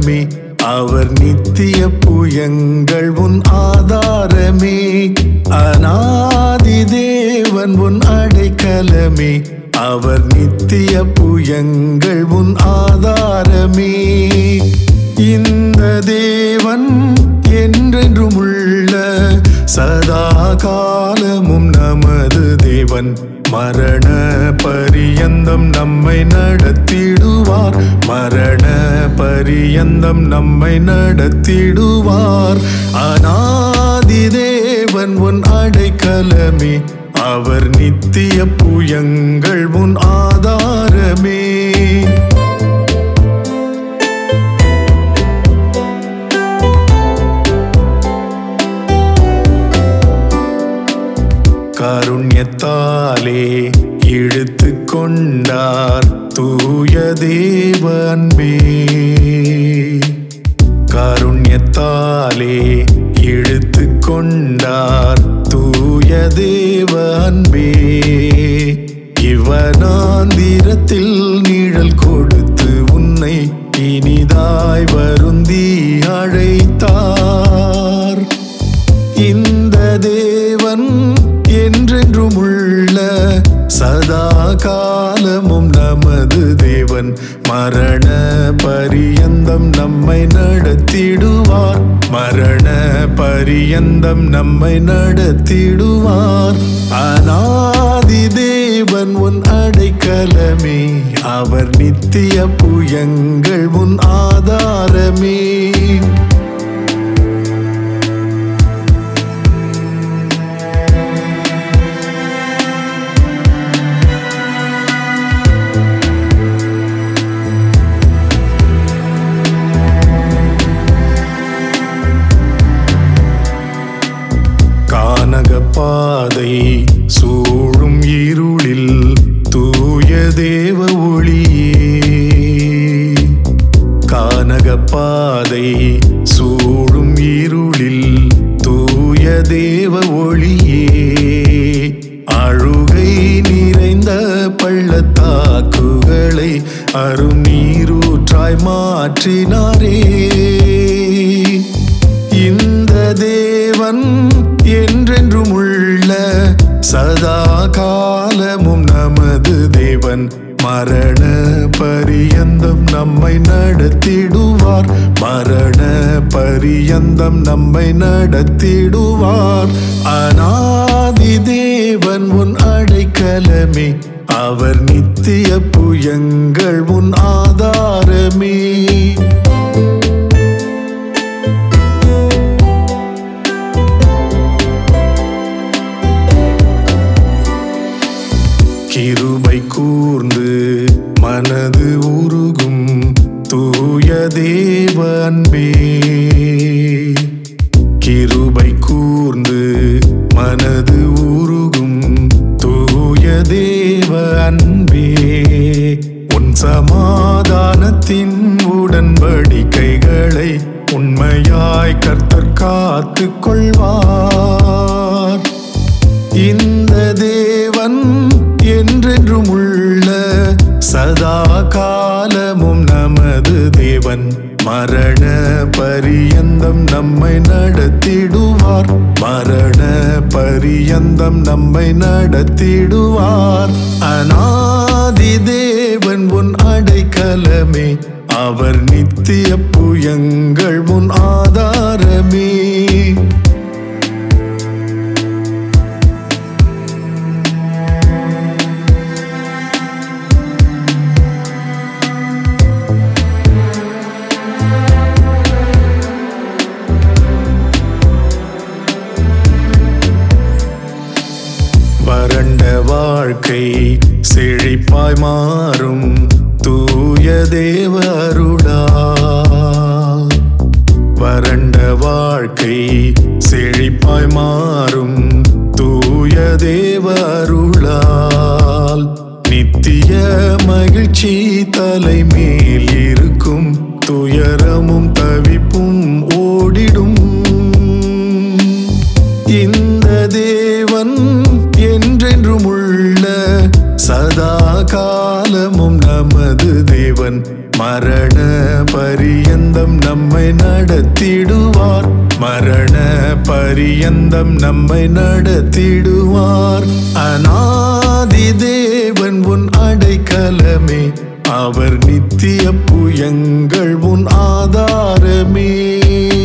அடைக்கலமே, அவர் நித்திய புயங்கள் உன் ஆதாரமே. அநாதி தேவன் உன் அடைக்கலமே, அவர் நித்திய புயங்கள் உன் ஆதாரமே. இந்த தேவன் என்றென்றும் உள்ள சதா காலமும் நமது தேவன். மரண பரியந்தம் நம்மை நடத்திடுவார், மரண பரியந்தம் நம்மை நடத்திடுவார். அநாதி தேவன் உன் அடைக்கலமே, அவர் நித்திய புயங்கள் உன் ஆதாரமே. கருண்யத்தாலே இழுத்து கொண்டார் தூய தேவ அன்பே, கருண்யத்தாலே இழுத்து கொண்டார் தூய தேவ அன்பே. இவனாந்திரத்தில் நிழல் கொடுத்து உன்னை இனிதாய் வருந்தி அழைத்தார். இந்த தேவன் என்றென்றும் உள்ள சதா காலமும் நமது தேவன். மரண பரியந்தம் நம்மை நடத்திடுவார், மரண பரியந்தம் நம்மை நடத்திடுவார். அநாதி தேவன் உன் அடைக்கலமே, அவர் நித்திய புயங்கள் உன் ஆதாரமே. பாதை சூழும் இருளில் தூய தேவ ஒளியே, கானக பாதை சூழும் இருளில் தூய தேவ ஒளியே. அழுகை நிறைந்த பள்ளத்தாக்குகளை அரும் நீரூற்றாய் மாற்றினாரே. இந்த தேவன் என்றென்றும் உள்ள சதா காலமும் நமது தேவன். மரண பரியந்தம் நம்மை நடத்திடுவார், மரண பரியந்தம் நம்மை நடத்திடுவார். அநாதி தேவன் உன் அடைக்கலமே, அவர் நித்திய புயங்கள் உன் ஆதாரமே. கிருபை கூர்ந்து மனது உருகும் தூய தேவ அன்பே, கிருபை கூர்ந்து மனது உருகும் தூய தேவ அன்பே. உன் சமாதானத்தின் உடன்படிக்கைகளை உண்மையாய் கர்த்தர் காத்து கொள்வார். இந்த தேவன் என்றென்றும் உள்ள சதா காலமும் நமது தேவன். மரண பரியந்தம் நம்மை நடத்திடுவார், மரண பரியந்தம் நம்மை நடத்திடுவார். அநாதி தேவன் உன் அடைக்கலமே, அவர் நித்திய புயங்கள் உன் ஆதாரமே. வறண்ட வாழ்க்கை செழிப்பாய் மாறும் தூய தேவ அருளால், வறண்ட வாழ்க்கை செழிப்பாய் மாறும் தூய தேவ அருளால். நித்திய மகிழ்ச்சி தலைமேல் இருக்கும், துயரமும் தவிப்பும் ஓடிடும். இந்த தேவன் என்றென்றும் உள்ள சதா காலமும் நமது தேவன். மரண பரியந்தம் நம்மை நடத்திடுவார். மரண பரியந்தம் நம்மை நடத்திடுவார். அநாதி தேவன் உன் அடைக்கலமே, அவர் நித்திய புயங்கள் உன் ஆதாரமே.